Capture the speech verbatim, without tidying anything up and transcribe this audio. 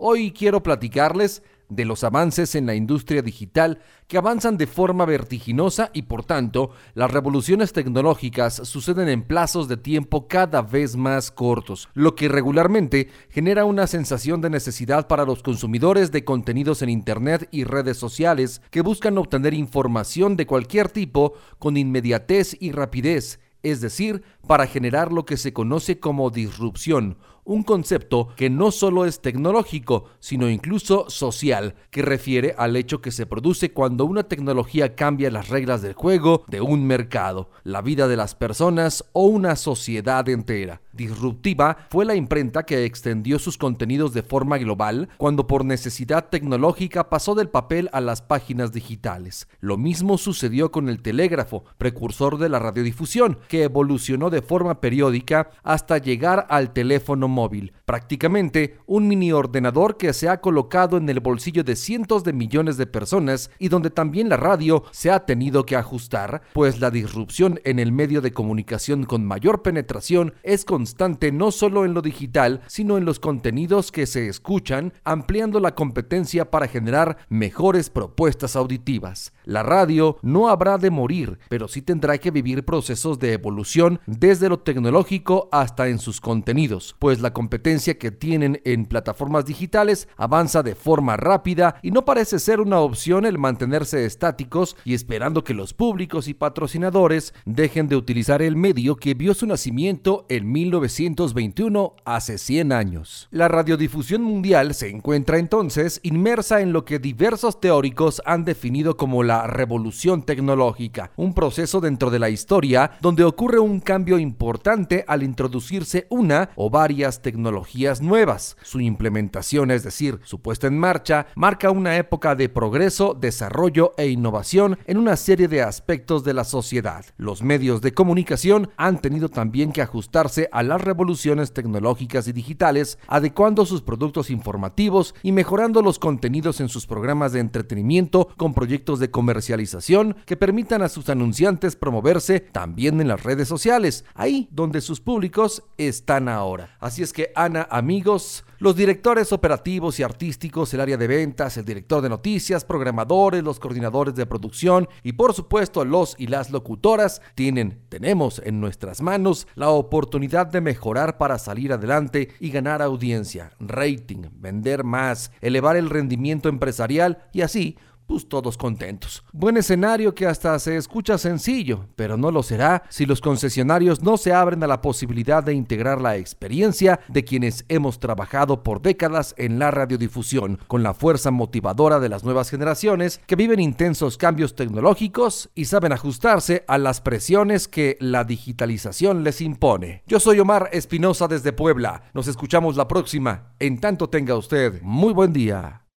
Hoy quiero platicarles de los avances en la industria digital que avanzan de forma vertiginosa y por tanto las revoluciones tecnológicas suceden en plazos de tiempo cada vez más cortos, lo que regularmente genera una sensación de necesidad para los consumidores de contenidos en internet y redes sociales que buscan obtener información de cualquier tipo con inmediatez y rapidez, es decir, para generar lo que se conoce como disrupción, un concepto que no solo es tecnológico, sino incluso social, que refiere al hecho que se produce cuando una tecnología cambia las reglas del juego de un mercado, la vida de las personas o una sociedad entera. Disruptiva fue la imprenta que extendió sus contenidos de forma global cuando por necesidad tecnológica pasó del papel a las páginas digitales. Lo mismo sucedió con el telégrafo, precursor de la radiodifusión, que evolucionó de forma periódica hasta llegar al teléfono móvil, prácticamente un mini ordenador que se ha colocado en el bolsillo de cientos de millones de personas y donde también la radio se ha tenido que ajustar, pues la disrupción en el medio de comunicación con mayor penetración es constante no solo en lo digital, sino en los contenidos que se escuchan, ampliando la competencia para generar mejores propuestas auditivas. La radio no habrá de morir, pero sí tendrá que vivir procesos de evolución desde lo tecnológico hasta en sus contenidos, pues la competencia que tienen en plataformas digitales avanza de forma rápida y no parece ser una opción el mantenerse estáticos y esperando que los públicos y patrocinadores dejen de utilizar el medio que vio su nacimiento en mil novecientos veintiuno, hace cien años. La radiodifusión mundial se encuentra entonces inmersa en lo que diversos teóricos han definido como la revolución tecnológica, un proceso dentro de la historia donde ocurre un cambio importante al introducirse una o varias tecnologías nuevas. Su implementación, es decir, su puesta en marcha, marca una época de progreso, desarrollo e innovación en una serie de aspectos de la sociedad. Los medios de comunicación han tenido también que ajustarse a las revoluciones tecnológicas y digitales, adecuando sus productos informativos y mejorando los contenidos en sus programas de entretenimiento con proyectos de comercialización que permitan a sus anunciantes promoverse también en las redes sociales, ahí donde sus públicos están ahora. Así es que, Ana, amigos, los directores operativos y artísticos, el área de ventas, el director de noticias, programadores, los coordinadores de producción y por supuesto los y las locutoras tienen, tenemos en nuestras manos la oportunidad de mejorar para salir adelante y ganar audiencia, rating, vender más, elevar el rendimiento empresarial y así pues todos contentos. Buen escenario que hasta se escucha sencillo, pero no lo será si los concesionarios no se abren a la posibilidad de integrar la experiencia de quienes hemos trabajado por décadas en la radiodifusión, con la fuerza motivadora de las nuevas generaciones que viven intensos cambios tecnológicos y saben ajustarse a las presiones que la digitalización les impone. Yo soy Omar Espinosa desde Puebla. Nos escuchamos la próxima. En tanto tenga usted muy buen día.